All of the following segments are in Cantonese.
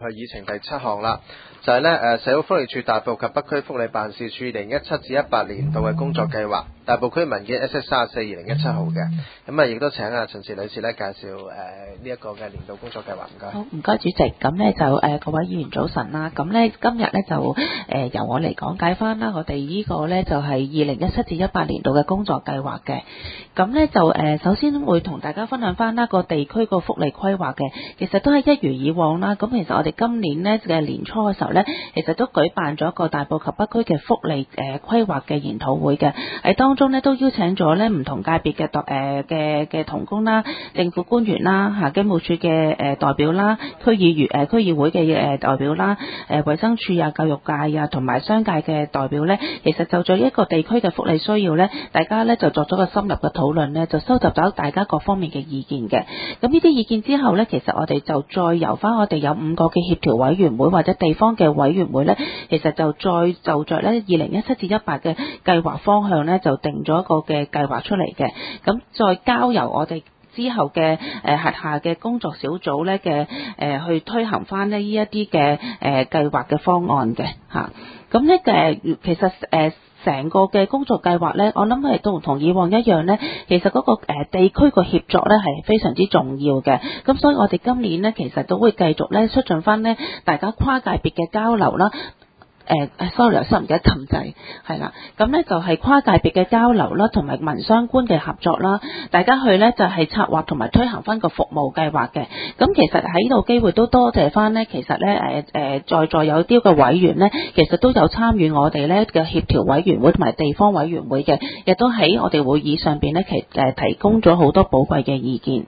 議程第7項啦，就係咧社會福利署大埔及北區福利辦事處2017-18年度嘅工作計劃，大埔區文件 SS34/2017 號嘅。咁啊，亦都請陳氏女士咧介紹呢一個嘅年度工作計劃。唔該。 好，唔該主席。咁咧就各位議員早晨啦。咁咧今日咧就由我嚟講解翻啦，我哋呢個咧就係2017-18年度嘅工作計劃嘅。咁咧就首先會同大家分享翻啦個地區個福利規劃嘅，其實都係一如以往啦。咁其實我哋今年咧嘅年初嘅時候咧，其實都舉辦咗一個大埔及北區嘅福利規劃嘅研討會嘅，喺當中咧都邀請咗咧唔同界別嘅同工啦、政府官員啦、機務處嘅代表啦、區議會嘅代表啦、衛生署啊、教育界啊同埋商界嘅代表咧，其實就咗一個地區嘅福利需要咧，大家咧就作咗個深入嘅討論咧，就收集咗大家各方面嘅意見嘅。咁呢啲意見之後咧，其實我哋就再由翻我哋有5個嘅協調委員會或者地方嘅委員會咧，其實就再就着咧2017-18嘅計劃方向咧，就定咗一個嘅計劃出嚟嘅。咁再交由我哋之後嘅轄下嘅工作小組咧嘅去推行翻呢一啲嘅計劃嘅方案嘅嚇。咁咧其實成個嘅工作計劃咧，我諗係都同以往一樣咧，其實嗰個地區個協作咧係非常之重要嘅。咁所以我哋今年咧其實都會繼續咧促進翻咧大家跨界別嘅交流啦。sorry， 唔記得撳掣，係啦，咁咧就係跨界別嘅交流啦，同埋民商官嘅合作啦，大家去咧就係策劃同埋推行翻個服務計劃嘅。咁其實喺呢度機會都多謝翻咧，其實咧在座有啲嘅委員咧，其實都有參與我哋咧嘅協調委員會同埋地方委員會嘅，亦都喺我哋會議上邊咧提供咗好多寶貴嘅意見。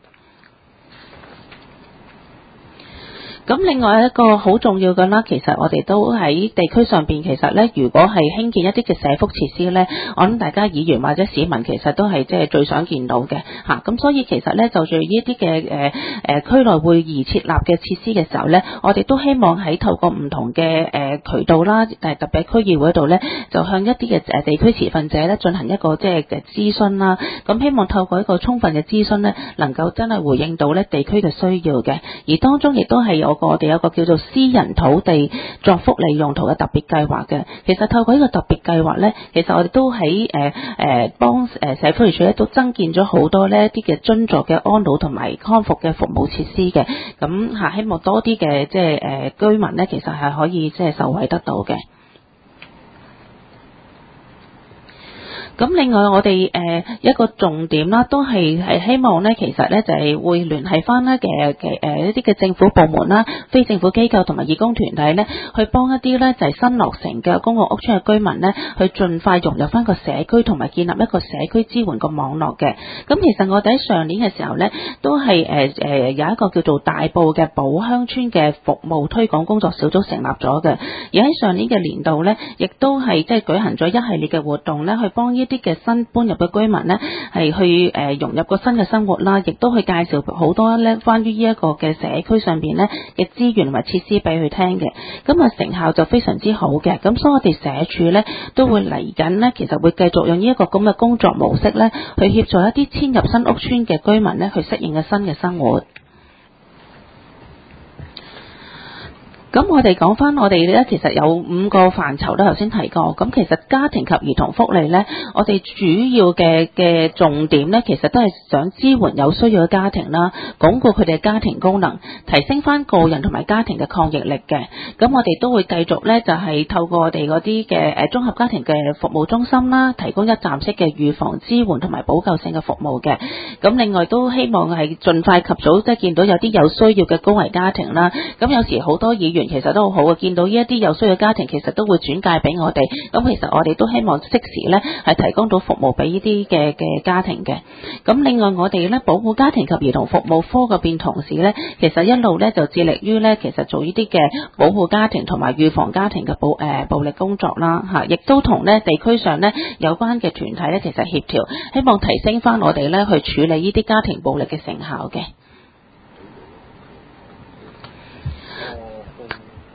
咁另外一個好重要嘅啦，其實我哋都喺地區上邊，其實咧，如果係興建一啲嘅社福設施咧，我諗大家議員或者市民其實都係即係最想見到嘅嚇。咁所以其實咧，就住呢啲嘅區內會議設立嘅設施嘅時候咧，我哋都希望喺透過唔同嘅渠道啦，特別喺區議會度咧，就向一啲嘅地區持份者咧進行一個即係嘅諮詢啦。咁希望透過一個充分嘅諮詢咧，能夠真係回應到咧地區嘅需要嘅，而當中亦都係我哋有個叫做私人土地作福利用途嘅特別計劃嘅。其實透過呢個特別計劃咧，其實我哋都喺幫社福署咧都增建咗好多呢一啲嘅津助嘅安老同埋康復嘅服務設施嘅。咁希望多啲嘅即係居民咧，其實係可以即係受惠得到嘅。咁另外我哋一個重點啦，都係希望咧，其實咧就係會聯繫翻咧一啲嘅政府部門啦、非政府機構同埋義工團體咧，去幫一啲咧就係新落成嘅公共屋邨嘅居民咧，去盡快融入翻個社區同埋建立一個社區支援個網絡嘅。咁其實我哋喺上年嘅時候咧，都係有一個叫做大埔嘅寶鄉村嘅服務推廣工作小組成立咗嘅。而喺上年嘅年度咧，亦都係即係舉行咗一系列嘅活動咧，去幫啲嘅新搬入嘅居民呢，係去融入個新嘅生活啦，亦都去介紹好多咧關於呢一個嘅社區上邊呢嘅資源同埋設施俾佢聽嘅。咁啊成效就非常之好嘅。咁所以我哋社署呢都會嚟緊呢，其實會繼續用呢一個咁嘅工作模式呢，去協助一啲遷入新屋邨嘅居民呢，去適應嘅新嘅生活。咁我哋講翻我哋咧，其實有5個範疇咧，頭先提過。咁其實家庭及兒童福利咧，我哋主要嘅重點咧，其實都係想支援有需要嘅家庭啦，鞏固佢哋嘅家庭功能，提升翻個人同埋家庭嘅抗逆力嘅。咁我哋都會繼續咧，就係透過我哋嗰啲嘅綜合家庭嘅服務中心啦，提供一站式嘅預防支援同埋補救性嘅服務嘅。咁另外都希望係盡快及早即係見到有啲有需要嘅高危家庭啦。咁有時好多議員其實都好好嘅，見到呢一啲有需要嘅家庭，其實都會轉介俾我哋。咁其實我哋都希望適時咧係提供到服務俾呢啲嘅家庭嘅。咁另外我哋咧保護家庭及兒童服務科嗰邊同事咧，其實一路咧就致力於咧其實做呢啲嘅保護家庭同埋預防家庭嘅暴力工作啦嚇，亦都同咧地區上咧有關嘅團體咧其實協調，希望提升翻我哋咧去處理呢啲家庭暴力嘅成效嘅。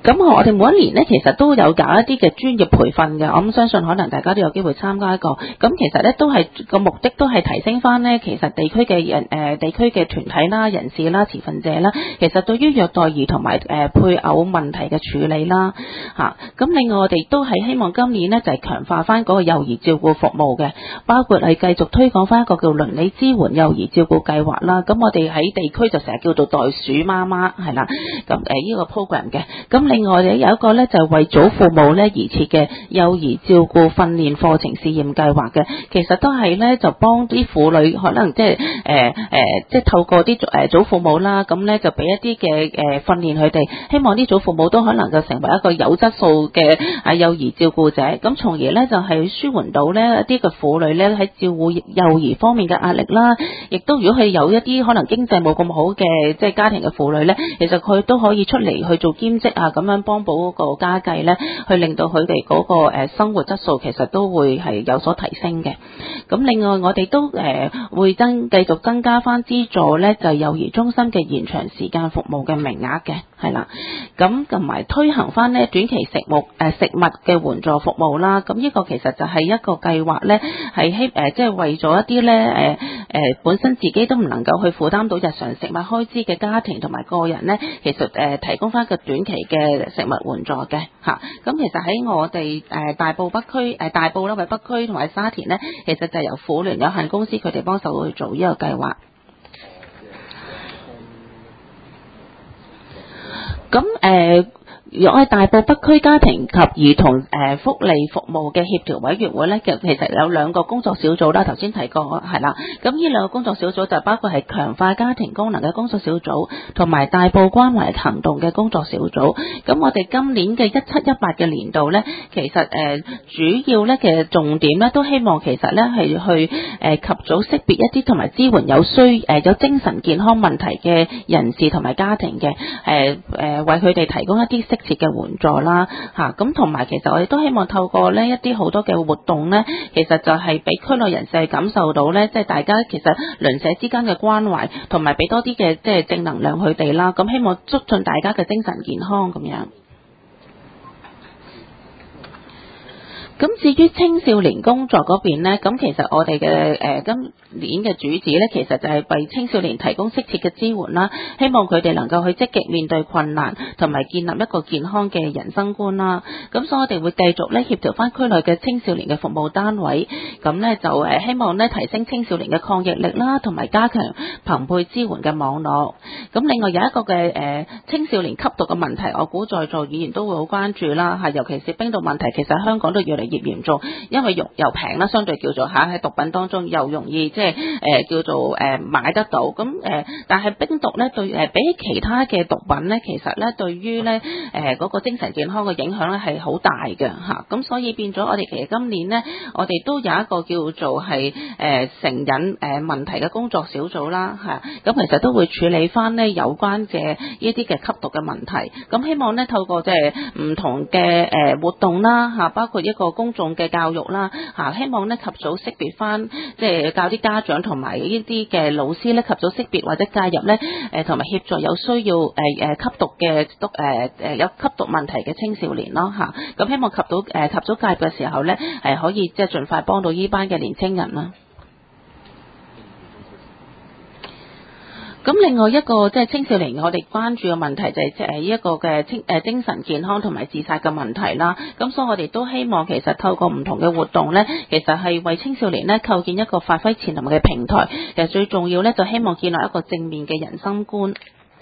咁我哋每一年咧，其實都有搞一啲嘅專業培訓嘅，我諗相信可能大家都有機會參加一個。咁其實咧都係個目的都係提升翻咧，其實地區嘅地區嘅團體啦、人士啦、持份者啦，其實對於虐待兒同埋配偶問題嘅處理啦嚇。咁另外我哋都係希望今年咧就係強化翻嗰個幼兒照顧服務嘅，包括係繼續推廣翻一個叫鄰里支援幼兒照顧計劃啦。咁我哋喺地區就成日叫做袋鼠媽媽係啦。咁呢個 program 嘅。咁另外有一個咧就係為祖父母咧而設嘅幼兒照顧訓練課程試驗計劃嘅，其實都係咧就幫啲婦女可能即係透過啲祖父母啦，咁咧就俾一啲嘅訓練佢哋，希望啲祖父母都可能就成為一個有質素嘅幼兒照顧者，咁從而咧就係舒緩到呢一啲嘅婦女咧喺照顧幼兒方面嘅壓力啦，亦都如果佢有一啲可能經濟冇咁好嘅即係家庭嘅婦女咧，其實佢都可以出嚟去做兼職啊，咁樣幫補嗰個家計咧，去令到佢哋嗰個生活質素其實都會係有所提升嘅。咁另外我哋都會繼續增加翻資助咧，就係幼兒中心嘅延長時間服務嘅名額嘅，係啦。咁同埋推行翻咧短期食物嘅援助服務啦。咁呢個其實就係一個計劃咧，係即係為咗一啲咧本身自己都唔能夠去負擔到日常食物開支嘅家庭同埋個人咧，其實提供翻一個短期嘅食物援助嘅嚇。咁其實喺我哋大埔北區大埔啦，或者北區同埋沙田咧，其實就係由婦聯有限公司佢哋幫手去做呢個計劃。咁我係大埔北區家庭及兒童福利服務嘅協調委員會咧，其實有兩個工作小組啦，頭先提過係啦。咁呢兩個工作小組就包括係強化家庭功能嘅工作小組，同埋大埔關懷行動嘅工作小組。咁我哋今年嘅17-18嘅年度咧，其實主要咧嘅重點咧，都希望其實咧係去及早識別一啲同埋支援有精神健康問題嘅人士同埋家庭嘅，為佢哋提供一啲適切嘅援助啦嚇。咁同埋其實我哋都希望透過呢一啲好多嘅活動呢，其實就係俾區內人士感受到呢，即係大家其實鄰舍之間嘅關懷，同埋俾多啲嘅即係正能量佢哋啦。咁希望促進大家嘅精神健康咁樣。咁至於青少年工作嗰邊呢，咁其實我哋嘅今年嘅主旨呢，其實就係為青少年提供適切嘅支援啦，希望佢哋能夠去積極面對困難，同埋建立一個健康嘅人生觀啦。咁所以我哋會繼續呢協調翻區內嘅青少年嘅服務單位，咁呢就希望呢提升青少年嘅抗逆力啦，同埋加強朋輩支援嘅網絡。咁另外有一個嘅青少年吸毒嘅問題，我估在座議員都會好關注啦，尤其是冰毒問題，其實香港都越嚟越嚴重，因為又平啦，相對叫做喺毒品當中又容易即係叫做買得到。咁但係冰毒咧對比起其他嘅毒品咧，其實咧對於咧嗰個精神健康嘅影響咧係好大嘅嚇。咁所以變咗我哋其實今年咧，我哋都有一個叫做係成癮問題嘅工作小組啦嚇。咁其實都會處理翻咧有關嘅呢啲嘅吸毒嘅問題。咁希望咧透過即係唔同嘅活動啦嚇，包括一個公眾嘅教育啦嚇，希望咧及早識別翻，即係教啲家長同埋呢啲嘅老師咧及早識別或者介入咧同埋協助有需要吸毒嘅有吸毒問題嘅青少年咯嚇。咁希望及早介入嘅時候咧可以即係盡快幫到呢班嘅年青人啦。咁另外一個即係青少年我哋關注嘅問題就係呢一個嘅精神健康同埋自殺嘅問題啦。咁所以我哋都希望其實透過唔同嘅活動咧，其實係為青少年咧構建一個發揮潛能嘅平台。其實最重要咧就希望建立一個正面嘅人生觀。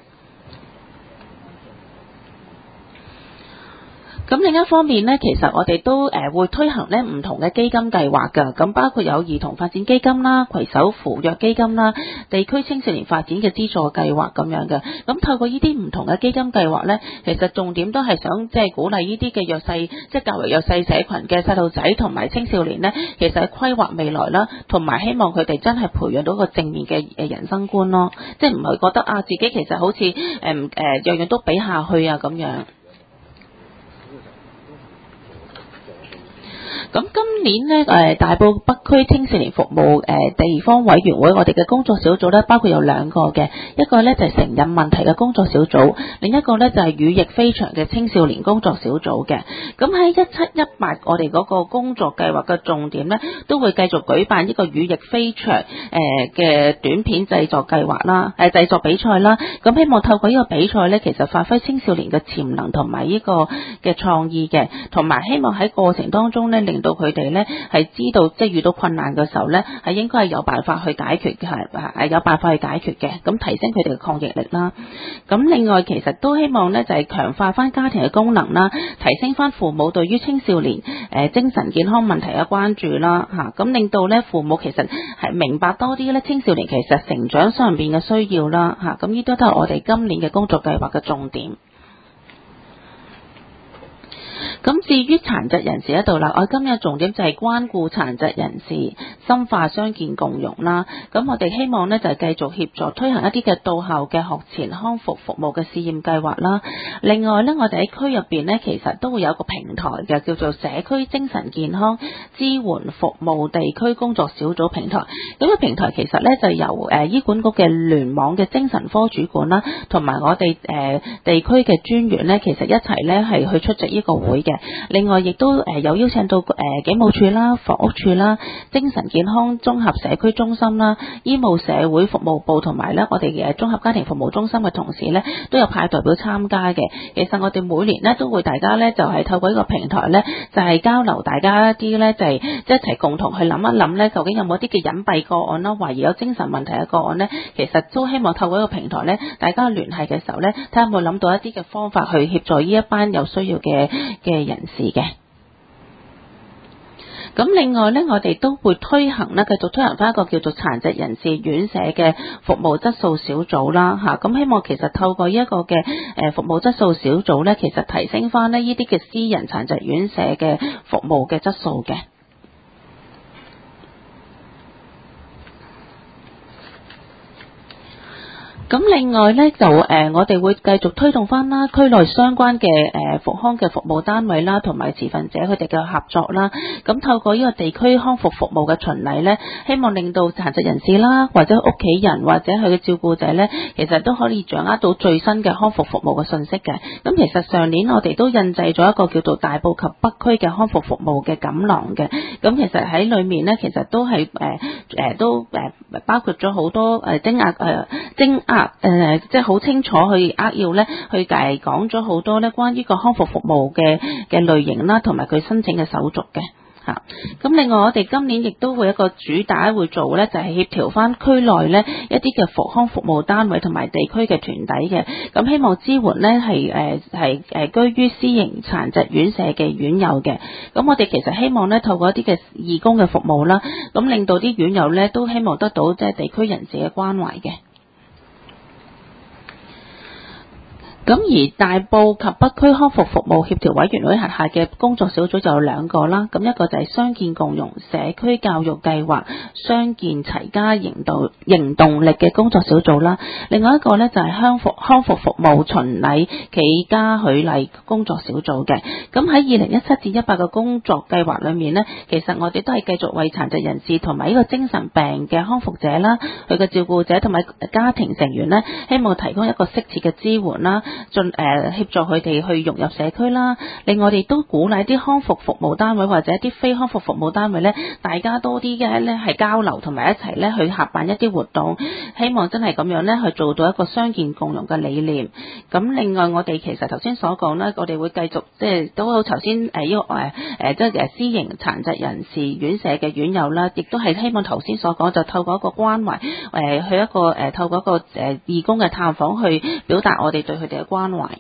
咁另一方面呢，其實我哋都會推行呢唔同嘅基金計劃㗎，咁包括有兒童發展基金啦、攜手扶弱基金啦、地區青少年發展嘅資助計劃咁樣嘅。咁透過呢啲唔同嘅基金計劃呢，其實重點都係想即係鼓勵呢啲嘅弱勢，即係較為弱勢社群嘅細路仔同埋青少年呢，其實係規劃未來啦，同埋希望佢哋真係培養到一個正面嘅人生觀咯，即係唔係覺得啊自己其實好似樣樣都比下去啊咁樣。 咁今年呢，大埔北區青少年服務地方委員會，我哋嘅工作小組呢，包括有兩個嘅，一個呢就係成癮問題嘅工作小組，另一個呢就係羽翼飛翔嘅青少年工作小組嘅。咁喺1718我哋嗰個工作計劃嘅重點呢，都會繼續舉辦呢個羽翼飛翔嘅短片製作計劃啦，製作比賽啦。咁希望透過呢個比賽呢，其實發揮青少年嘅潛能同埋呢個嘅創意嘅，同埋希望喺過程當中呢，令到佢哋呢係知道，即係遇到困難嘅時候呢，係應該係有辦法去解決嘅，係有辦法去解決嘅，咁提升佢哋嘅抗逆力啦。咁另外其實都希望呢，就係強化翻家庭嘅功能啦，提升翻父母對於青少年精神健康問題嘅關注啦，咁令到呢父母其實係明白多啲呢青少年其實成長上邊嘅需要啦，咁呢都係我哋今年嘅工作計劃嘅重點。咁至於殘疾人士嗰度啦，我今日重點就係關顧殘疾人士，深化傷健共融啦。咁我哋希望呢，就係繼續協助推行一啲嘅到校嘅學前康復服務嘅試驗計劃啦。另外呢，我哋喺區入邊呢，其實都會有一個平台嘅，叫做社區精神健康支援服務地區工作小組平台。咁個平台其實呢，就由醫管局嘅聯網嘅精神科主管啦，同埋我哋地區嘅專員呢，其實一齊呢係去出席呢個會嘅。另外亦都有邀請到警務處啦、房屋處啦、精神健康綜合社區中心啦、醫務社會服務部同埋咧我哋嘅綜合家庭服務中心嘅同事咧都有派代表參加嘅。其實我哋每年咧都會大家咧就係透過呢個平台咧就係交流大家一啲咧就係一齊共同去諗一諗咧究竟有冇啲嘅隱蔽個案啦，懷疑有精神問題嘅個案咧，其實都希望透過呢個平台咧大家聯繫嘅時候咧睇下有冇諗到一啲嘅方法去協助呢一班有需要嘅人士嘅。咁另外呢，我哋都會推行呢，繼續推行翻一個叫做殘疾人士院舍嘅服務質素小組啦，咁希望其實透過一個嘅服務質素小組呢，其實提升翻呢啲嘅私人殘疾院舍嘅服務嘅質素嘅。咁另外呢，就我哋會繼續推動翻啦，區內相關嘅復康嘅服務單位啦，同埋持份者佢哋嘅合作啦。咁透過呢個地區康復服務嘅巡禮呢，希望令到殘疾人士啦，或者屋企人或者佢嘅照顧者呢，其實都可以掌握到最新嘅康復服務嘅信息嘅。咁其實上年我哋都印製咗一個叫做大埔及北區嘅康復服務嘅錦囊嘅。咁其實喺裏面呢，其實都係都包括咗好多精壓即係好清楚去扼要咧，去講咗好多咧關於個康復服務嘅類型啦，同埋佢申請嘅手續嘅嚇。咁另外我哋今年亦都會一個主打會做咧，就係協調翻區內咧一啲嘅復康服務單位同埋地區嘅團體嘅。咁希望支援咧係居於私營殘疾院舍嘅院友嘅。咁我哋其實希望咧透過一啲嘅義工嘅服務啦，咁令到啲院友咧都希望得到即係地區人士嘅關懷嘅。咁而大埔及北區康復服務協調委員會轄下嘅工作小組就有兩個啦，咁一個就係傷健共融社區教育計劃傷健齊家營動力嘅工作小組啦，另外一個呢就係康復服務巡禮企家許禮工作小組嘅。咁喺2017-18嘅工作計劃裏面呢，其實我哋都係繼續為殘疾人士同埋呢個精神病嘅康復者啦，佢嘅照顧者同埋家庭成員呢，希望提供一個適切嘅支援啦，協助佢哋去融入社區啦。另外我哋都鼓勵啲康復服務單位或者一啲非康復服務單位呢，大家多啲嘅呢係交流同埋一齊呢去合辦一啲活動，希望真係咁樣呢去做到一個傷健共融嘅理念。咁另外我哋其實頭先所講呢，我哋會繼續即係都好頭先呢個即係私營殘疾人士院舍嘅院友啦，亦都係希望頭先所講就透過一個關懷去一個透過一個義工嘅探訪去表達我哋對佢哋嘅關懷。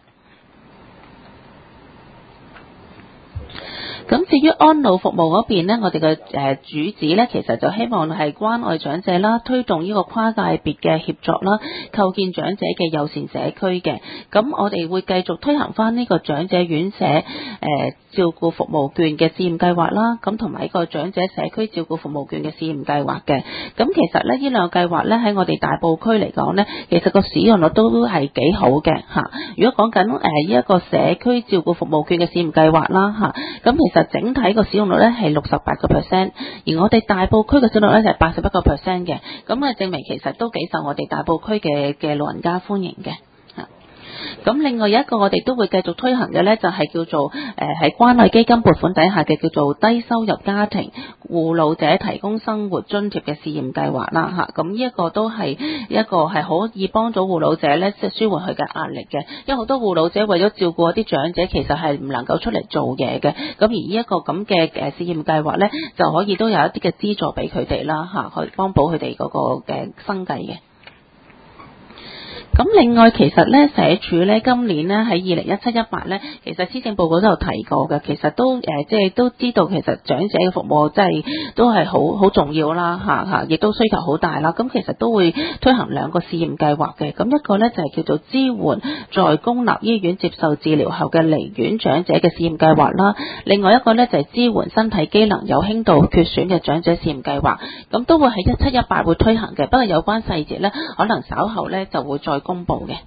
咁至於安老服務嗰邊呢，我哋嘅主旨呢，其實就希望係關愛長者啦，推動呢個跨界別嘅協作啦，構建長者嘅友善社區嘅。咁我哋會繼續推行翻呢個長者院舍照顧服務券嘅試驗計劃啦，咁同埋一個長者社區照顧服務券嘅試驗計劃嘅。咁其實呢，呢兩個計劃呢，喺我哋大埔區嚟講呢，其實個使用率都係幾好嘅嚇。如果講緊呢一個社區照顧服務券嘅試驗計劃啦嚇，咁其實實整體個使用率咧係68%，而我哋大埔區嘅使用率咧就係81%嘅，咁啊證明其實都幾受我哋大埔區嘅老人家歡迎嘅。咁另外有一個我哋都會繼續推行嘅呢，就係叫做喺關愛基金撥款底下嘅叫做低收入家庭護老者提供生活津貼嘅試驗計劃啦嚇。咁呢一個都係一個係可以幫到護老者呢，即係舒緩佢嘅壓力嘅。因為好多護老者為咗照顧啲長者，其實係唔能夠出嚟做嘢嘅。咁而呢一個咁嘅試驗計劃呢，就可以都有一啲嘅資助俾佢哋啦嚇，去幫補佢哋嗰個嘅生計嘅。咁另外其實咧社署咧今年咧喺2017-18咧，其實施政報告都有提過嘅，其實都即係都知道其實長者嘅服務即係都係好重要啦嚇，亦都需求好大啦。咁其實都會推行2個試驗計劃嘅，咁一個咧就係叫做支援在公立醫院接受治療後嘅離院長者嘅試驗計劃啦，另外一個咧就係支援身體機能有輕度缺損嘅長者試驗計劃，咁都會喺17-18會推行嘅，不過有關細節咧可能稍後咧就會再公布嘅。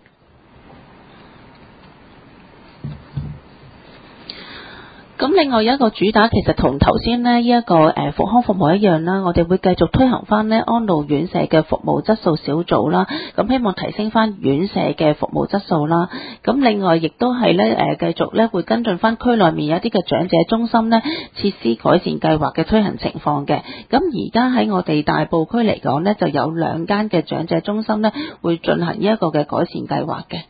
咁另外有一個主打，其實同頭先呢一個復康服務一樣啦，我哋會繼續推行翻呢安老院舍嘅服務質素小組啦，咁希望提升翻院舍嘅服務質素啦。咁另外亦都係呢繼續呢會跟進翻區內面有一啲嘅長者中心呢設施改善計劃嘅推行情況嘅。咁而家喺我哋大埔區嚟講呢，就有2間嘅長者中心呢會進行呢一個嘅改善計劃嘅。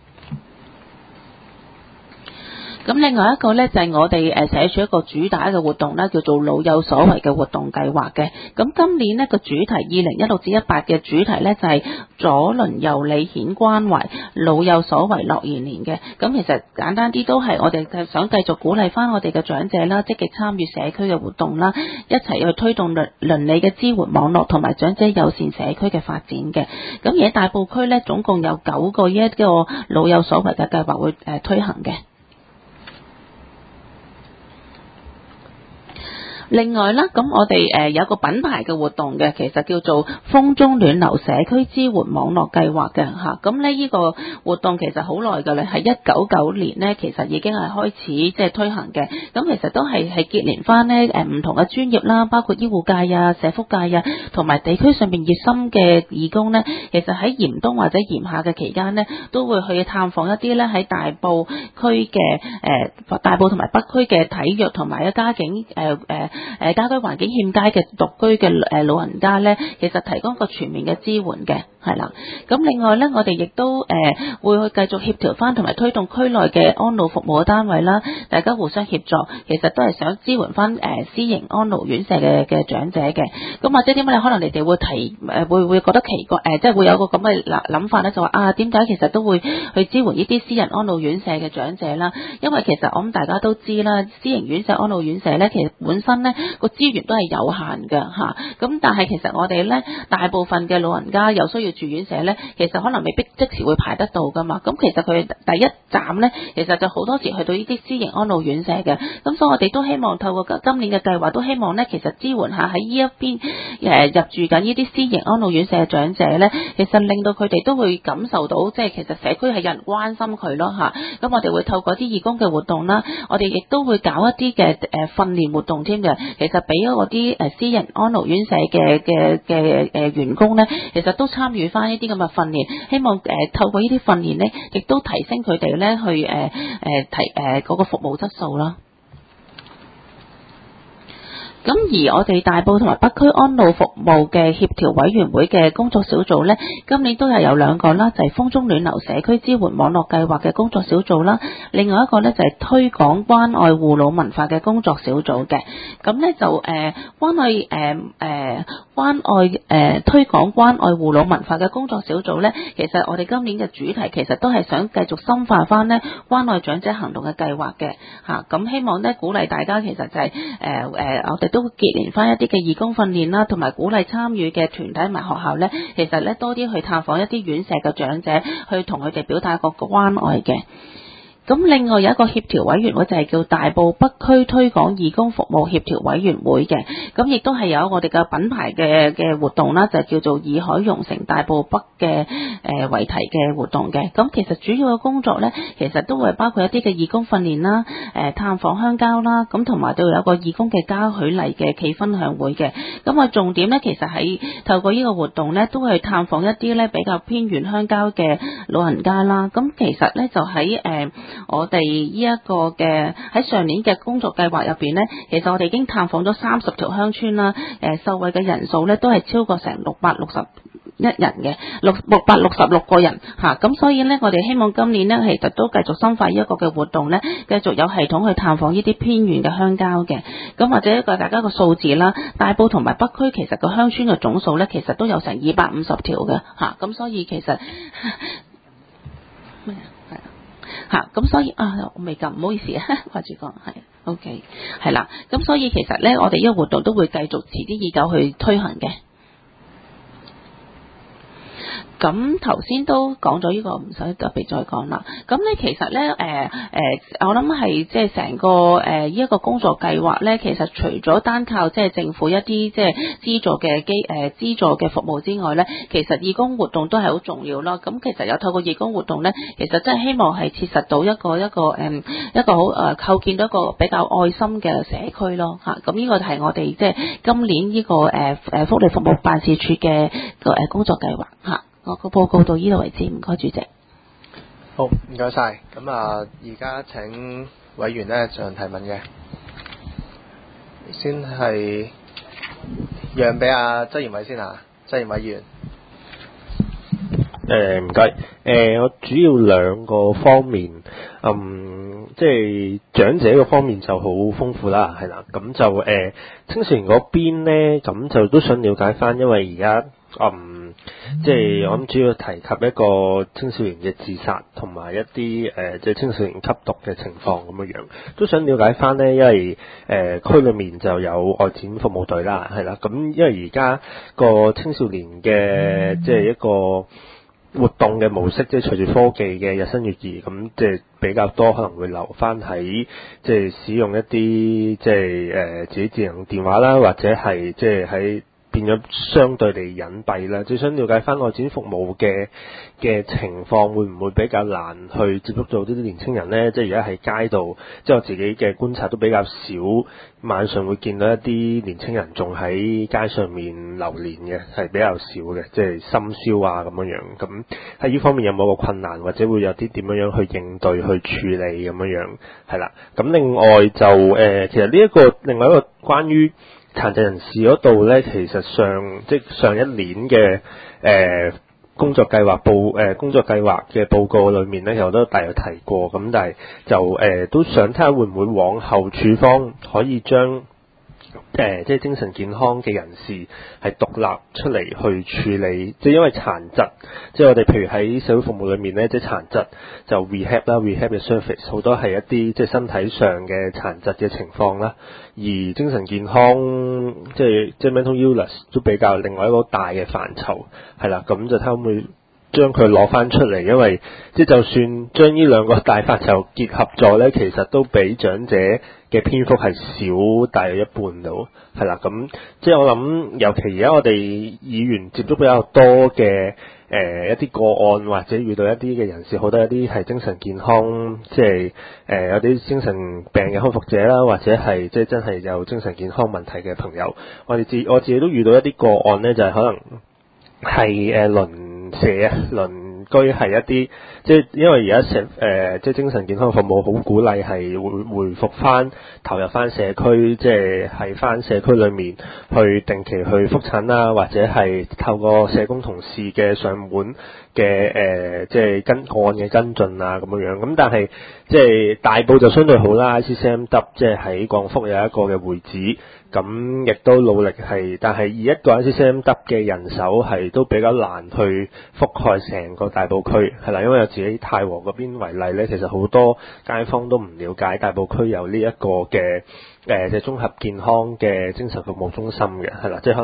咁另外一個呢，就係我哋社署一個主打嘅活動啦，叫做老有所為嘅活動計劃嘅。咁今年呢個主題2016-18嘅主題呢，就係左鄰右里顯關懷，老有所為樂延年嘅。咁其實簡單啲都係我哋想繼續鼓勵翻我哋嘅長者啦，積極參與社區嘅活動啦，一齊去推動鄰里嘅支援網絡同埋長者友善社區嘅發展嘅。咁而喺大埔區呢，總共有9個呢一個老有所為嘅計劃會推行嘅。另外啦，咁我哋有個品牌嘅活動嘅，其實叫做風中暖流社區支援網絡計劃嘅嚇。咁呢個活動其實好耐㗎啦，係1999年呢，其實已經係開始即係推行嘅。咁其實都係結連翻呢唔同嘅專業啦，包括醫護界啊、社福界啊，同埋地區上面熱心嘅義工呢。其實喺嚴冬或者嚴夏嘅期間呢，都會去探訪一啲呢喺大埔區嘅大埔同埋北區嘅體弱同埋家境家居環境欠佳嘅獨居嘅老人家呢，其實提供一個全面嘅支援嘅，係啦。咁另外呢，我哋亦都會去繼續協調翻同埋推動區內嘅安老服務嘅單位啦，大家互相協助，其實都係想支援翻私營安老院舍嘅長者嘅。咁或者點解可能你哋會會覺得奇怪即係會有個咁嘅諗法呢？就話點解其實都會去支援呢啲私人安老院舍嘅長者啦？因為其實我諗大家都知啦，私營院舍安老院舍呢，其實本身呢個資源都係有限嘅嚇，咁但係其實我哋呢大部分嘅老人家有需要住院舍呢，其實可能未必即時會排得到噶嘛。咁其實佢第一站呢，其實就好多時去到呢啲私營安老院舍嘅。咁所以我哋都希望透過今年嘅計劃，都希望呢其實支援下喺呢一邊入住緊呢啲私營安老院舍嘅長者呢，其實令到佢哋都會感受到即係其實社區係有人關心佢咯嚇。咁我哋會透過啲義工嘅活動啦，我哋亦都會搞一啲嘅訓練活動添嘅。其實俾咗嗰啲私人安老院舍嘅員工呢，其實都參與翻呢啲咁嘅訓練，希望透過呢啲訓練呢，亦都提升佢哋呢去提嗰個服務質素啦。咁而我哋大埔同埋北區安老服務嘅協調委員會嘅工作小組呢，今年都係有2個啦，就係風中暖流社區支援網絡計劃嘅工作小組啦，另外一個呢，就係推廣關愛護老文化嘅工作小組嘅。咁呢就推廣關愛護老文化嘅工作小組呢，其實我哋今年嘅主題其實都係想繼續深化翻呢關愛長者行動嘅計劃嘅嚇。咁希望呢鼓勵大家其實就係我哋都結連翻一啲嘅義工訓練啦，同埋鼓勵參與嘅團體同埋學校呢，其實呢多啲去探訪一啲院舍嘅長者，去同佢哋表達一個關愛嘅。 咁另外有一個協調委員會就係叫大埔北區推廣義工服務協調委員會嘅，咁亦都係有我哋嘅品牌嘅活動啦，就叫做以海融成大埔北嘅為題嘅活動嘅。咁其實主要嘅工作呢，其實都會包括一啲嘅義工訓練啦、探訪鄉郊啦，咁同埋都有一個義工嘅嘉許禮嘅企分享會嘅。咁啊重點呢，其實喺透過呢個活動呢，都會探訪一啲呢比較偏遠鄉郊嘅老人家啦。咁其實呢，就喺我哋呢一個嘅喺上年嘅工作計劃入邊呢，其實我哋已經探訪咗30條鄉村啦。受惠嘅人數呢，都係超過成661人嘅666個人嚇。咁所以呢，我哋希望今年呢，其實都繼續深化呢一個嘅活動呢，繼續有系統去探訪呢啲偏遠嘅鄉郊嘅。咁或者一個大家個數字啦，大埔同埋北區其實個鄉村嘅總數呢，其實都有成250條嘅嚇。咁所以其實咩係嚇，咁所以我未撳，唔好意思啊，掛住講係 OK 係啦。咁所以其實呢，我哋呢個活動都會繼續遲啲以久去推行嘅。咁頭先都講咗呢個，唔使特別再講啦。咁咧其實咧我諗係即係成個呢一個工作計劃咧，其實除咗單靠即係政府一啲即係資助嘅服務之外咧，其實義工活動都係好重要咯。咁其實有透過義工活動咧，其實真係希望係切實到一個好構建到一個比較愛心嘅社區咯嚇。咁呢個係我哋即係今年呢個福利服務辦事處嘅工作計劃嚇。我個報告到呢度為止，唔該主席。 好，唔該晒。咁而家請委員呢進行提問嘅，先係讓俾阿曾賢偉先啊，曾賢偉議員。 唔該。我主要兩個方面，即係長者個方面就好豐富啦，係啦。咁就青少年嗰邊呢，咁就都想了解翻，因為而家即係我諗主要提及一個青少年嘅自殺同埋一啲即係青少年吸毒嘅情況咁樣，都想了解翻呢，因為區裏面就有外展服務隊啦，係啦。咁因為而家個青少年嘅即係一個活動嘅模式，即係隨住科技嘅日新月異，咁即係比較多可能會留翻喺即係使用一啲即係自己智能電話啦，或者係即係喺變咗相對地隱蔽啦。最想了解翻外展服務嘅情況，會唔會比較難去接觸到呢啲年青人呢？即係而家喺街度，即係我自己嘅觀察都比較少，晚上會見到一啲年青人仲喺街上面流連嘅，係比較少嘅，即係深宵啊咁樣。咁喺呢方面有冇個困難，或者會有啲點樣去應對去處理咁樣？係啦。咁另外就其實呢一個另外一個關於殘疾人士嗰度咧，其實上一年嘅工作計劃嘅報告裏面咧，其實我都大約提過，咁但係就都想睇下會唔會往後處方可以將即係精神健康嘅人士係獨立出嚟去處理，即係因為殘疾，即係我哋譬如喺社會服務裏面咧，即係殘疾就 rehab 啦 ，rehab 嘅 service 好多係一啲即係身體上嘅殘疾嘅情況啦，而精神健康即係 mental illness 都比較另外一個大嘅範疇，係啦，咁就睇下會唔會將佢攞翻出嚟，因為即係就算將呢兩個大範疇結合咗咧，其實都比長者嘅篇幅係少大約一半到，係啦。咁即係我諗，尤其而家我哋議員接觸比較多嘅一啲個案，或者遇到一啲嘅人士，好多一啲係精神健康，即係有啲精神病嘅康復者啦，或者係即係真係有精神健康問題嘅朋友，我自己都遇到一啲個案咧，就係可能係鄰舍啊、鄰居係一啲，即係因為而家即係精神健康服務好鼓勵係回復翻、投入翻社區，即係喺翻社區裏面去定期去復診啦，或者係透過社工同事嘅上門嘅即係個案嘅跟進啊咁樣。咁但係即係大埔就相對好啦 ，ICCMW 即係喺廣福有一個嘅會址。咁亦都努力係，但係以一個 ICCMW 嘅人手係都比較難去覆蓋成個大埔區，係啦，因為有自己太和嗰邊為例咧，其實好多街坊都唔了解大埔區有呢一個嘅即係綜合健康嘅精神服務中心嘅，係啦，即係可能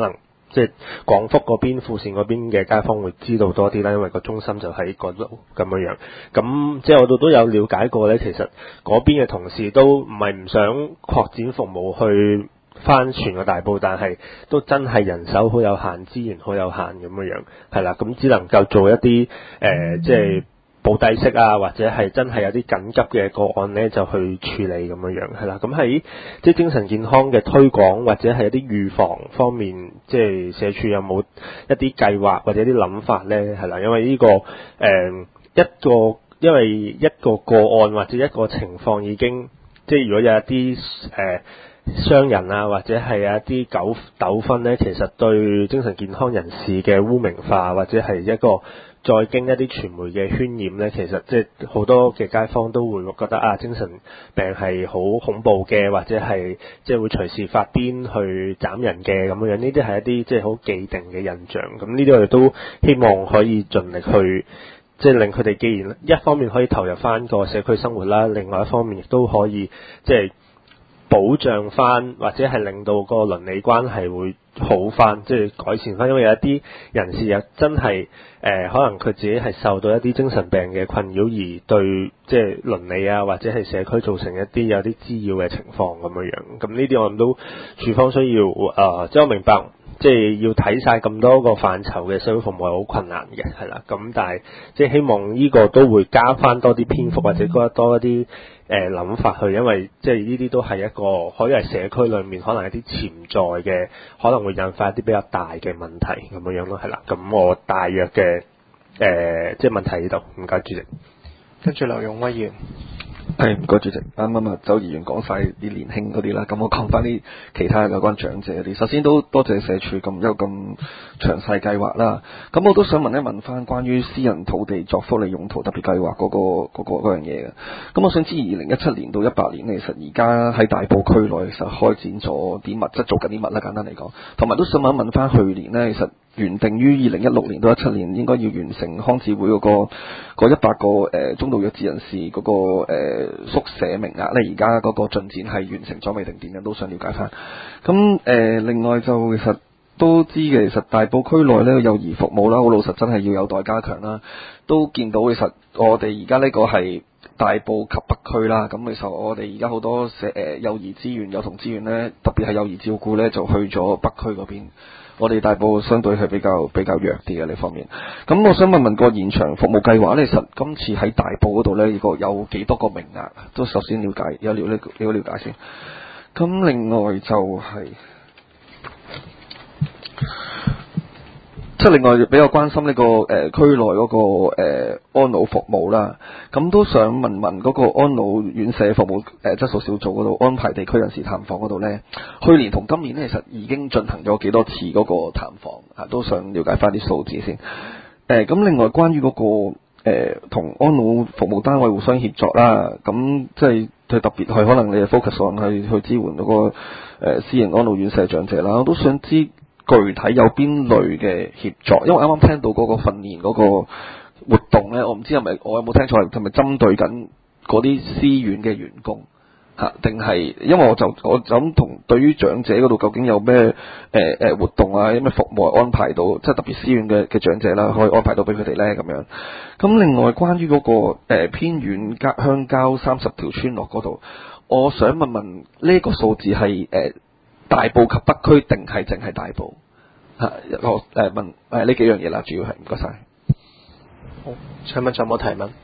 即係廣福嗰邊、富善嗰邊嘅街坊會知道多啲啦，因為個中心就喺嗰度咁樣。咁即係我哋都有了解過咧，其實嗰邊嘅同事都唔係唔想擴展服務去翻全個大埔，但係都真係人手好有限，資源好有限咁樣，係啦，咁只能夠做一啲即係保底息啊，或者係真係有啲緊急嘅個案咧，就去處理咁樣，係啦。咁喺即係精神健康嘅推廣或者係一啲預防方面，即係社署有冇一啲計劃或者啲諗法咧？係啦，因為呢個因為一個個案或者一個情況已經即係如果有一啲傷人啊，或者係有一啲糾紛咧，其實對精神健康人士嘅污名化，或者係一個再經一啲傳媒嘅渲染咧，其實即係好多嘅街坊都會覺得精神病係好恐怖嘅，或者係即係會隨時發癲去斬人嘅咁樣。呢啲係一啲即係好既定嘅印象。咁呢啲我哋都希望可以盡力去即係令佢哋既然一方面可以投入翻個社區生活啦，另外一方面亦都可以即係保障翻，或者係令到個鄰里關係會好翻，即係改善翻。因為有一啲人士又真係可能佢自己係受到一啲精神病嘅困擾，而對即係鄰里啊或者係社區造成一啲有啲滋擾嘅情況咁樣。咁呢啲我諗都署方需要即係我明白，即係要睇晒咁多個範疇嘅社會服務係好困難嘅，係啦。咁但係即係希望呢個都會加翻多啲篇幅，或者加多一啲諗法去，因為即係呢啲都係一個可以係社區裏面可能一啲潛在嘅，可能會引發一啲比較大嘅問題咁樣咯，係啦。咁我大約嘅即係問題呢度，唔該主席。 跟住劉勇威議員。 唔該主席，啱啱周議員講晒啲年輕嗰啲啦，咁我講翻啲其他有關長者嗰啲。首先都多謝社署有咁詳細計劃啦。咁我都想問一問翻關於私人土地作福利用途特別計劃嗰樣嘢嘅。咁我想知2017年到18年，其實而家喺大埔區內其實開展咗啲乜，即係做緊啲乜啦？簡單嚟講，同埋都想問翻去年呢，其實原定於2016年到17年應該要完成康智會嗰100個中度弱智人士嗰個宿舍名額咧，而家嗰個進展係完成咗未定點樣？都想了解翻。咁另外就其實都知嘅，其實大埔區內咧幼兒服務啦，好老實真係要有待加強啦。都見到其實我哋而家呢個係大埔及北區啦，咁其實我哋而家好多幼兒資源、幼童資源咧，特別係幼兒照顧咧，就去咗北區嗰邊。我哋大埔相對係比較弱啲嘅呢方面。咁我想問個延長服務計劃咧，其實今次喺大埔嗰度咧，有幾多個名額？都首先了解先。咁另外就係即係另外比較關心呢個區內嗰個安老服務啦。咁都想問嗰個安老院舍服務質素小組嗰度安排地區人士探訪嗰度呢，去年同今年呢，其實已經進行咗幾多次嗰個探訪啊？都想了解翻啲數字先。咁另外關於嗰個同安老服務單位互相協作啦，咁即係佢特別係可能你係 focus on 去支援嗰個私人安老院舍長者啦，我都想知具體有邊類嘅協作，因為啱啱聽到嗰個訓練嗰個活動呢，我唔知我有冇聽錯，係咪針對緊嗰啲私院嘅員工嚇，定係因為我就咁同對於長者嗰度究竟有咩活動啊，有咩服務安排到，即係特別私院嘅長者啦，可以安排到俾佢哋呢咁樣。咁另外關於嗰個偏遠鄉郊30條村落嗰度，我想問呢個數字係大埔及北區定係淨係大埔嚇？我問呢幾樣嘢啦，主要係唔該晒。 好，請問仲有冇提問？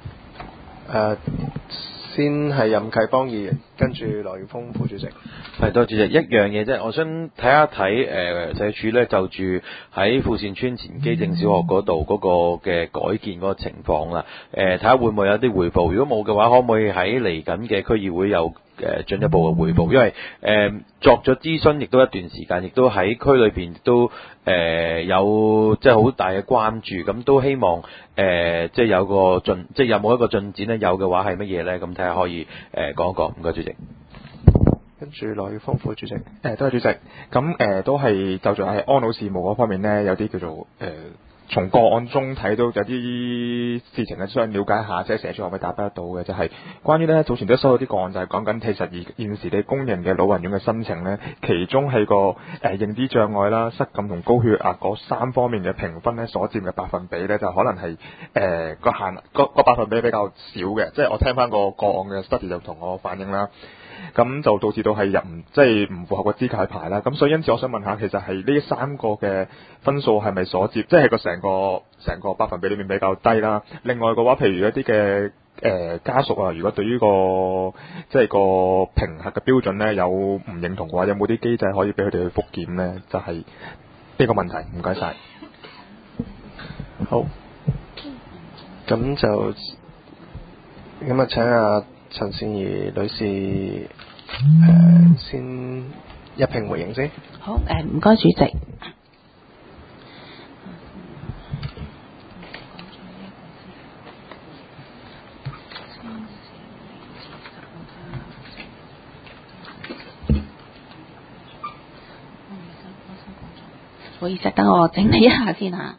先係任啟邦議員，跟住羅耀峰副主席。 係，多謝主席。一樣嘢啫，我想睇一睇社署咧就住喺富善村前基正小學嗰度嗰個嘅改建嗰個情況啦。睇下會唔會有啲彙報？如果冇嘅話，可唔可以喺嚟緊嘅區議會有進一步嘅彙報？因為作咗諮詢亦都一段時間，亦都喺區裏邊都有即係好大嘅關注，咁都希望即係有個即係有冇一個進展咧？有嘅話係乜嘢咧？咁睇下可以講一講。唔該，主席。 跟住羅耀峰副主席。 多謝主席。咁都係就住係安老事務嗰方面咧，有啲叫做從個案中睇到有啲事情咧，想了解下，即係社署可唔可以答得到嘅，就係關於咧早前都收到啲個案，就係講緊其實現時你公營嘅老人院嘅申請咧，其中係個認知障礙啦、失禁同高血壓嗰3方面嘅評分咧，所佔嘅百分比咧，就可能係個百分比比較少嘅，即係我聽翻個案嘅 study 就同我反映啦。咁就導致到係即係唔符合個資格去排啦。咁所以因此我想問下，其實係呢3個嘅分數係咪所接，即係個成個百分比裏面比較低啦。另外嘅話，譬如一啲嘅家屬啊，如果對於即係個評核嘅標準咧有唔認同嘅話，有冇啲機制可以俾佢哋去復檢咧？就係呢個問題。唔該晒。 好，咁就咁啊，請阿陳善宜女士先一併回應先。 好，唔該主席。唔好意思，等我整理一下先嚇。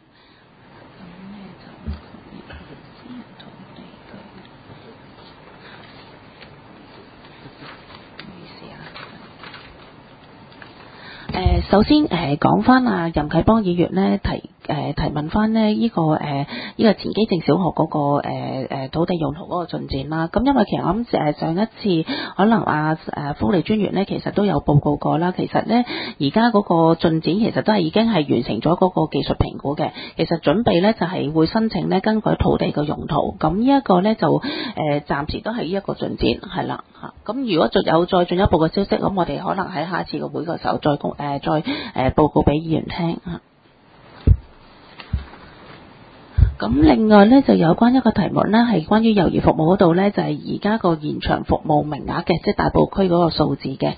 首先講翻啊任啟邦議員呢提問翻呢呢個前基正小學嗰個土地用途嗰個進展啦。咁因為其實我諗上一次可能福利專員呢其實都有報告過啦。其實呢而家嗰個進展其實都係已經係完成咗嗰個技術評估嘅。其實準備呢就係會申請呢更改土地嘅用途。咁呢一個呢就暫時都係呢一個進展係啦嚇。咁如果有再進一步嘅消息，咁我哋可能喺下一次嘅會嘅時候再報告俾議員聽嚇。咁另外呢，就有關一個題目呢，係關於幼兒服務嗰度呢，就係而家個延長服務名額嘅，即係大埔區嗰個數字嘅。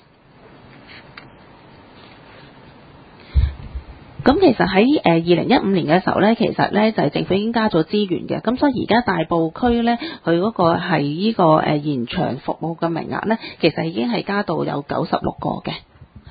咁其實喺2015年嘅時候呢，其實呢就係政府已經加咗資源嘅，咁所以而家大埔區呢，佢嗰個係呢個延長服務嘅名額呢，其實已經係加到有96個嘅。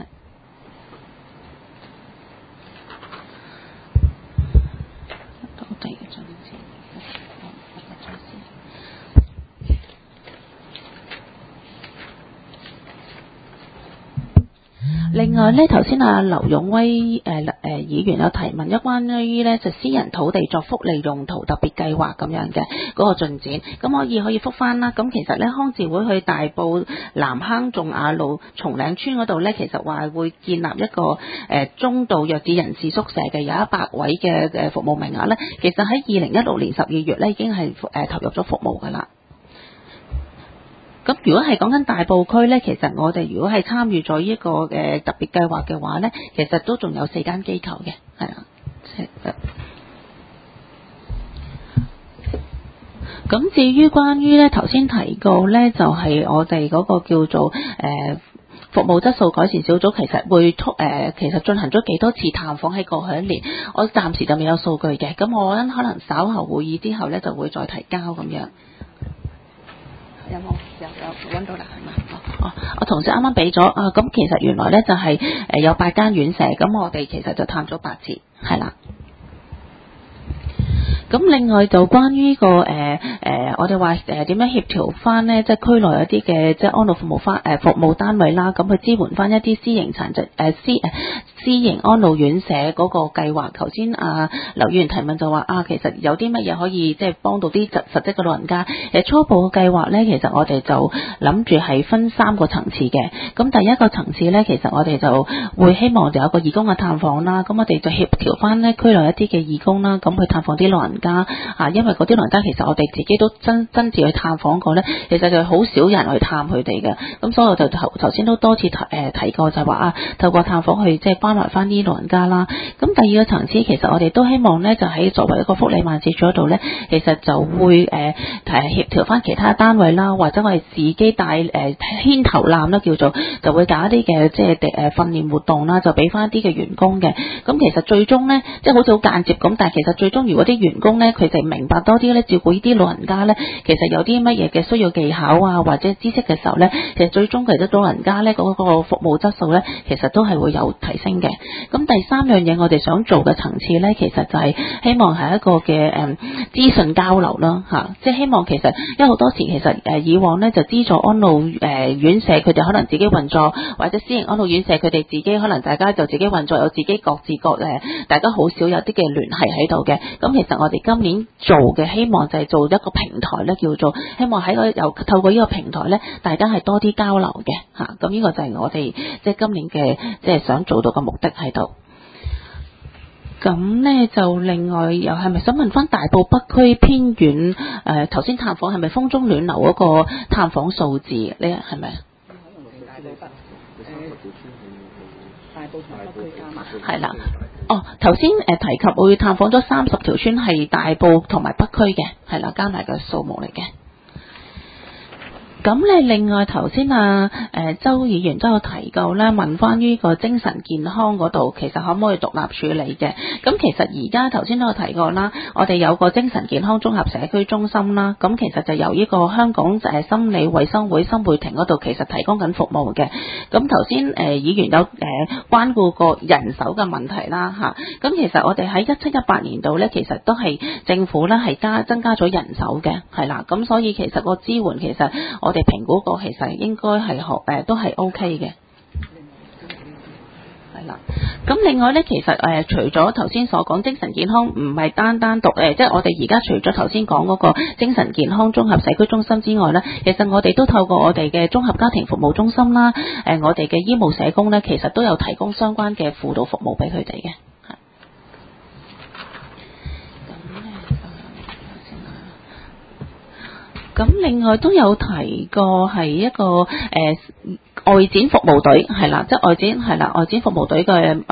另外呢，頭先劉勇威議員有提問有關於呢就私人土地作福利用途特別計劃咁樣嘅嗰個進展，咁可以覆翻啦。咁其實呢，康智會去大埔南坑仲雅路松嶺村嗰度呢，其實話會建立一個中度弱智人士宿舍嘅，有100位嘅服務名額呢，其實喺2016年12月呢已經係投入咗服務噶啦。咁如果係講緊大埔區呢，其實我哋如果係參與咗呢個特別計劃嘅話呢，其實都仲有4間機構嘅，係啦。咁至於關於呢頭先提過呢，就係我哋嗰個叫做服務質素改善小組，其實會其實進行咗幾多次探訪喺過去1年，我暫時就未有數據嘅。咁我可能稍後會議之後呢，就會再提交咁樣。有冇？有揾到啦，係嘛？我同事啱啱俾咗啊，咁其實原來呢就係有8間院舍，咁我哋其實就探咗8次，係啦。咁另外就關於個我哋話點樣協調翻呢？即係區內一啲嘅即係安老服務單位啦，咁去支援翻一啲私營私營安老院舍嗰個計劃。頭先劉議員提問就話其實有啲乜嘢可以即係幫到啲實質嘅老人家。初步嘅計劃呢，其實我哋就諗住係分3個層次嘅。咁第一個層次呢，其實我哋就會希望就有個義工嘅探訪啦。咁我哋就協調翻呢區內一啲嘅義工啦，咁去探訪啲老人家因為嗰啲老人家其實我哋自己都真自去探訪過呢，其實就好少人去探佢哋嘅。咁所以我就頭先都多次提過就話透過探訪去即係關懷翻啲老人家啦。咁第二個層次其實我哋都希望呢，就喺作為一個福利辦事處嗰度呢，其實就會協調翻其他單位啦，或者我哋自己帶牽頭攬啦，叫做就會搞一啲嘅即係訓練活動啦，就俾翻一啲嘅員工嘅。咁其實最終呢，即係好似好間接咁，但係其實最終如果啲員工工咧，佢哋明白多啲咧照顧呢啲老人家咧，其實有啲乜嘢嘅需要技巧啊或者知識嘅時候咧，其實最終其實老人家咧嗰個服務質素咧，其實都係會有提升嘅。咁第三樣嘢我哋想做嘅層次咧，其實就係希望係一個嘅資訊交流啦嚇，即係希望其實因為好多時其實以往咧就資助安老院舍佢哋可能自己運作，或者私營安老院舍佢哋自己可能大家就自己運作，有自己各自各大家好少有啲嘅聯繫喺度嘅。咁其實我哋今年做嘅希望就係做一個平台咧，叫做希望喺透過呢個平台咧，大家係多啲交流嘅嚇。咁呢個就係我哋即係今年嘅即係想做到嘅目的喺度。咁呢就另外又係咪想問翻大埔北區偏遠頭先探訪係咪風中暖流嗰個探訪數字呢？係咪？大埔同北區加埋係啦。哦，頭先提及會探訪咗30條村係大埔同埋北區嘅，係啦，加埋個數目嚟嘅。咁咧，另外頭先周議員都有提過啦，問翻於個精神健康嗰度，其實可唔可以獨立處理嘅？咁其實而家頭先都有提過啦，我哋有個精神健康綜合社區中心啦，咁其實就由呢個香港心理衛生會心會庭嗰度其實提供緊服務嘅。咁頭先議員有關顧過人手嘅問題啦嚇，咁其實我哋喺17-18年度咧，其實都係政府咧係增加咗人手嘅，係啦，咁所以其實個支援其實我哋評估過其實應該係都係 OK 嘅，係啦。咁另外咧，其實除咗頭先所講精神健康唔係單獨即係我哋而家除咗頭先講嗰個精神健康綜合社區中心之外咧，其實我哋都透過我哋嘅綜合家庭服務中心啦，我哋嘅醫務社工咧，其實都有提供相關嘅輔導服務俾佢哋嘅。咁另外都有提過係一個外展服務隊係啦，即係外展服務隊嘅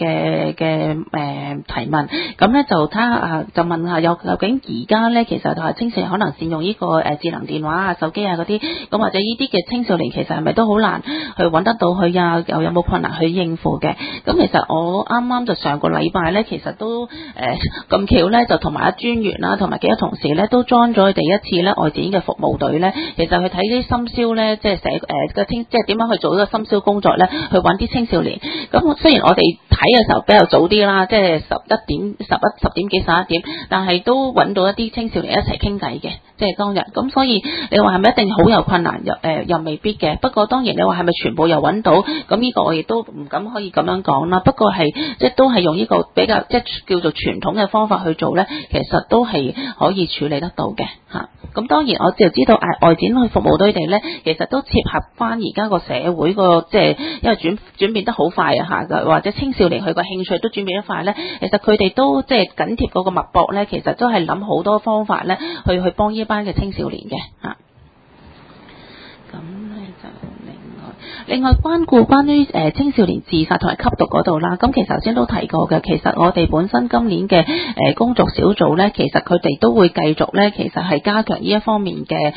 提問，咁咧就睇下就問下究竟而家咧其實就係青少年可能善用呢個智能電話啊、手機啊嗰啲，咁或者呢啲嘅青少年其實係咪都好難去揾得到佢啊？又有冇困難去應付嘅？咁其實我啱啱就上個禮拜咧，其實都咁巧咧，就同埋阿專員啦，同埋幾個同事咧都 join 咗佢哋一次咧外展嘅服務隊咧，其實去睇啲深宵咧，即係即係點樣去做呢個深宵工作咧，去揾啲青少年。咁雖然我哋睇嘅時候比較早啲啦，即係10點幾11點，但係都揾到一啲青少年一齊傾偈嘅，即係當日。咁所以你話係咪一定好有困難？又未必嘅。不過當然你話係咪全部又揾到？咁呢個我亦都唔敢可以咁樣講啦。不過係即係都係用呢個比較即係叫做傳統嘅方法去做咧，其實都係可以處理得到嘅嚇。咁當然我就知道外展去服務隊哋咧，其實都切合翻而家個社會個即係因為轉變得好快啊嚇，或者青少年佢個興趣都轉變得快咧，其實佢哋都即係緊貼嗰個脈搏咧，其實都係諗好多方法咧去幫呢班嘅青少年嘅嚇。咁咧就另外關於青少年自殺同埋吸毒嗰度啦，咁其實頭先都提過嘅，其實我哋本身今年嘅工作小組咧，其實佢哋都會繼續咧，其實係加強呢一方面嘅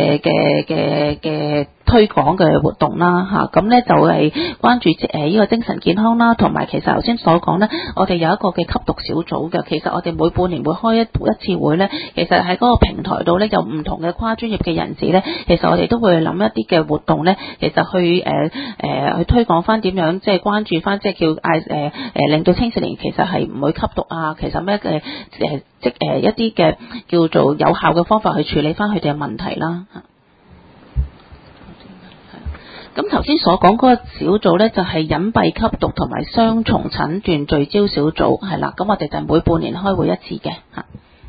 推廣嘅活動啦嚇，咁咧就係關注呢個精神健康啦，同埋其實頭先所講咧，我哋有一個嘅吸毒小組嘅，其實我哋每半年會開一次會咧，其實喺嗰個平台度咧，有唔同嘅跨專業嘅人士咧，其實我哋都會諗一啲嘅活動咧，其實去推廣翻點樣，即係關注翻，即係叫令到青少年其實係唔會吸毒啊，其實咩嘅一啲嘅叫做有效嘅方法去處理翻佢哋嘅問題啦。咁頭先所講嗰個小組咧，就係隱蔽吸毒同埋雙重診斷聚焦小組，係啦。咁我哋就每半年開會一次嘅嚇。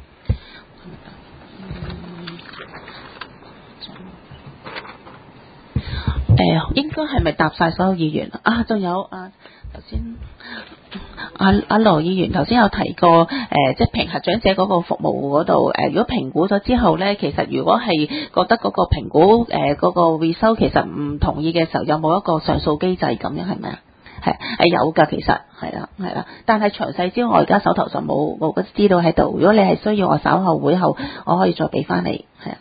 應該係咪答晒所有議員啊？仲有頭先阿羅議員頭先有提過即係評核長者嗰個服務嗰度如果評估咗之後咧，其實如果係覺得嗰個評估嗰個 result 其實唔同意嘅時候，有冇一個上訴機制咁樣係咪啊？係有㗎，其實係啦，但係詳細之後我而家手頭上冇資料喺度。如果你係需要，我稍後會後我可以再俾翻你，係啊。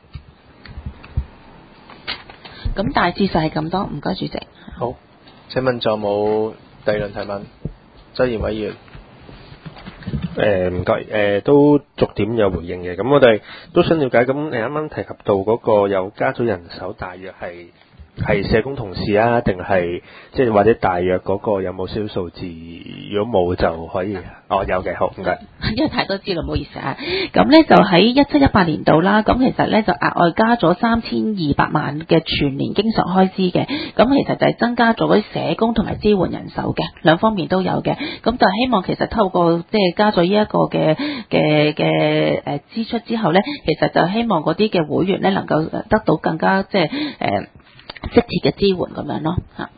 咁大致上係咁多，唔該主席。 好，請問仲有冇第二輪提問？周賢委員。 唔該，都逐點有回應嘅。咁我哋都想了解，咁你啱啱提及到嗰個有加咗人手，大約係社工同事啊，定係即係或者大約嗰個有冇少少數字？如果冇就可以。哦，有嘅，好唔該。 因為太多資料，唔好意思啊。咁咧就喺17-18年度啦，咁其實咧就額外加咗3200萬嘅全年經常開支嘅。咁其實就係增加咗嗰啲社工同埋支援人手嘅，兩方面都有嘅。咁就希望其實透過即係加咗呢一個嘅支出之後咧，其實就希望嗰啲嘅會員咧能夠得到更加即係適切嘅支援咁樣咯嚇。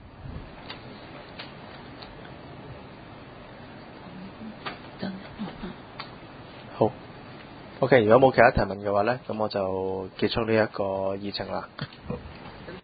好 OK， 如果冇其他提問嘅話呢，咁我就結束呢一個議程啦。